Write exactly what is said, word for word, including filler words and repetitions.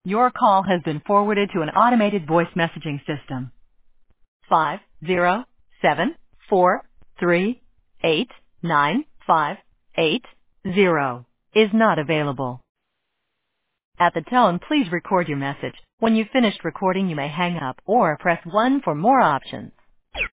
Your call has been forwarded to an automated voice messaging system. Five zero seven four three eight nine five eight zero is not available. At the tone, please record your message. When you've finished recording, you may hang up or press one for more options.